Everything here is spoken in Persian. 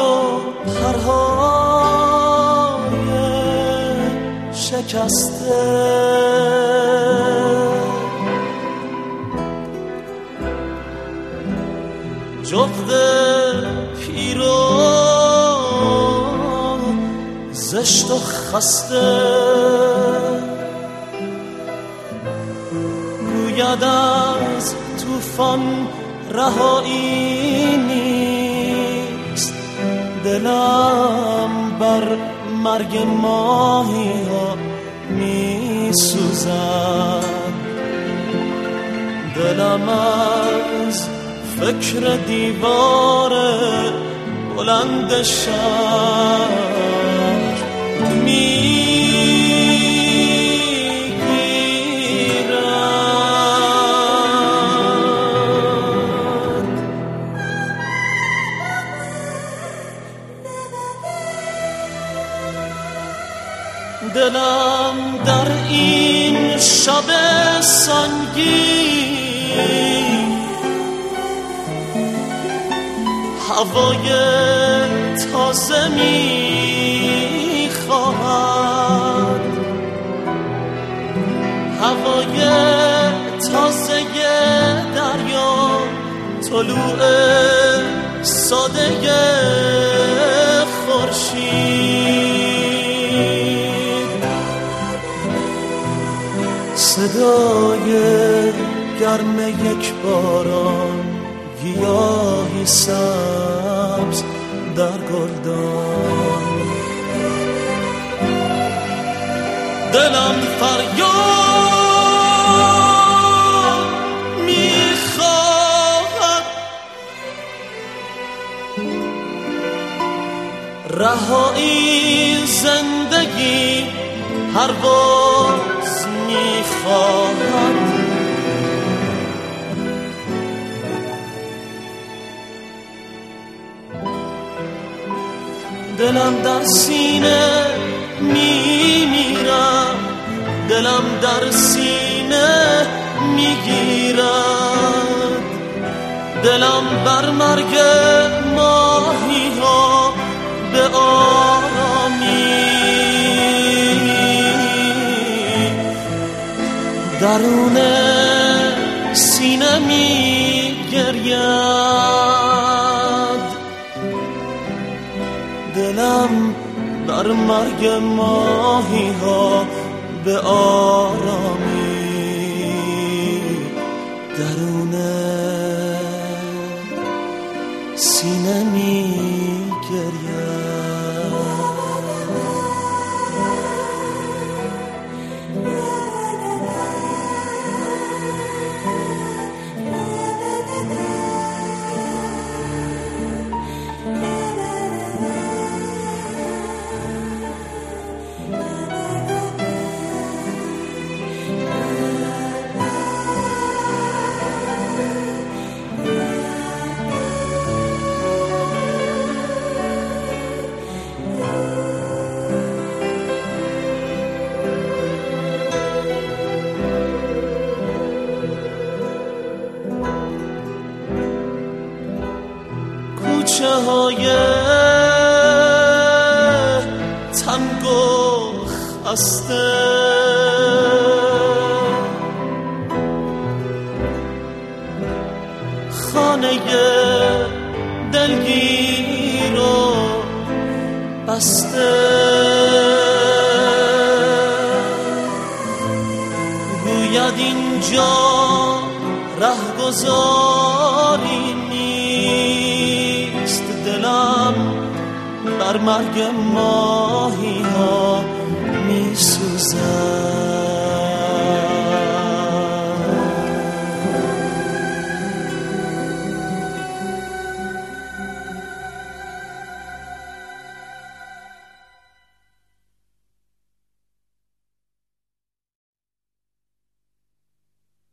و پرهای شکسته جغد پیر و زشت و خسته گوید از طوفان رهایی نیست دلم بر مرگ ماهی ها می سوزد دلم از فکر دیوار بلند شهر میگیرد دلم در این شب سنگین هوای تازه می خواهد هوای تازه دریا طلوع ساده خورشید صدای گرم یک باران گیاهی سبز در گلدان دلم فریاد میخواهد رهایی زندگی پرواز میخواهد دلم در سینه میمیرم دلم در سینه میگیرد دلم بر مرگ ماهی ها به آرامی درون سینه میگرید دلم بر مرگ ماهی ها به آرامی درون سینه می گرید کوچه های تنگ و خسته خانه دلگیر و بسته گوید اینجا رهگذاری نیست دلم بر مرگ ماهی ها